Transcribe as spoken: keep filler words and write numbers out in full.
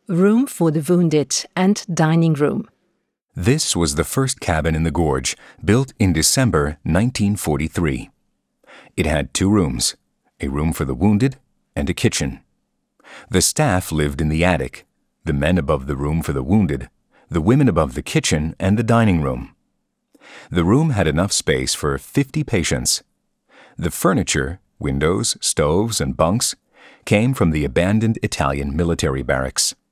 room for the wounded, and dining room. This was the first cabin in the gorge, built in December nineteen forty-three. It had two rooms, a room for the wounded and a kitchen. The staff lived in the attic, the men above the room for the wounded, the women above the kitchen and the dining room. The room had enough space for fifty patients. The furniture, windows, stoves, and bunks came from the abandoned Italian military barracks.